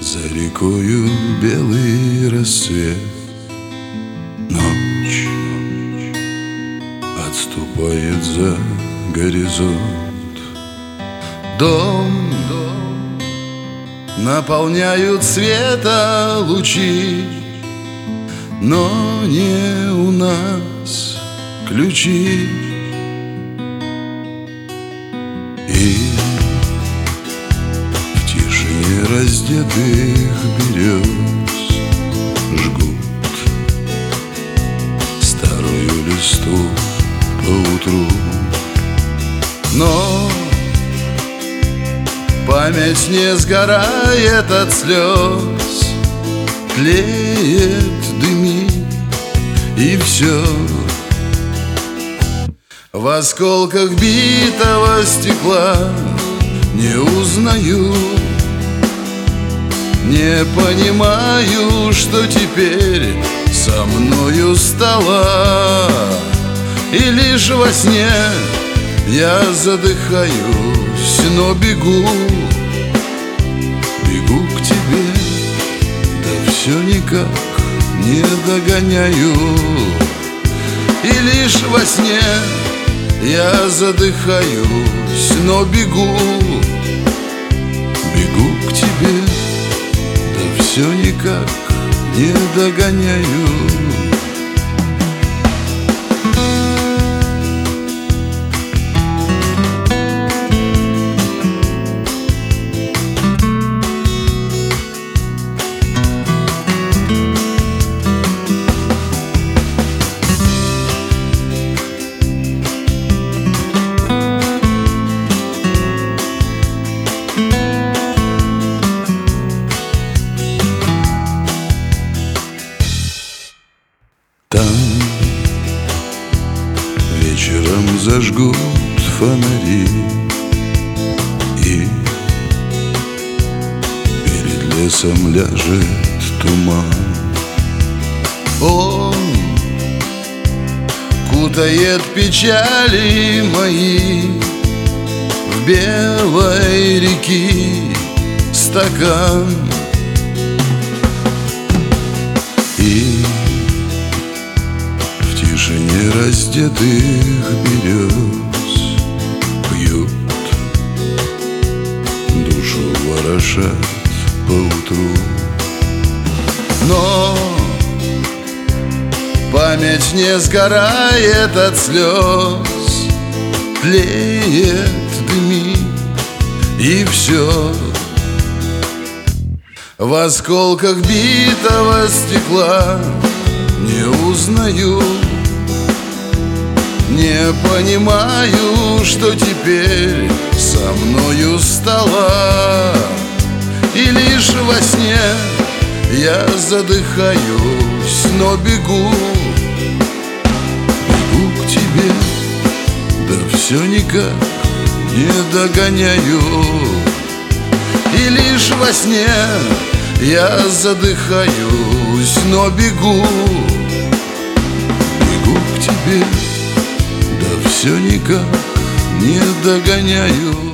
За рекою белый рассвет, ночь отступает за горизонт. Дом наполняют света лучи, но не у нас ключи. И в тишине раздетых берез жгут старую листву поутру. Но память не сгорает от слез, тлеет, дымит, и все в осколках битого стекла. Не узнаю, не понимаю, что теперь со мною стало. И лишь во сне я задыхаюсь, но бегу, бегу к тебе, да все никак не догоняю. И лишь во сне я задыхаюсь, но бегу, бегу к тебе, да все никак не догоняю. Там вечером зажгут фонари, и перед лесом ляжет туман. Он кутает печали мои в белой реки стакан. И в тишине раздетых берез пьют, душу ворошат поутру. Но память не сгорает от слез, тлеет, дымит, и все в осколках битого стекла. Не узнаю, не понимаю, что теперь со мною стало. И лишь во сне я задыхаюсь, но бегу, бегу к тебе, да все никак не догоняю. И лишь во сне я задыхаюсь, но бегу, бегу к тебе, да все никак не догоняю.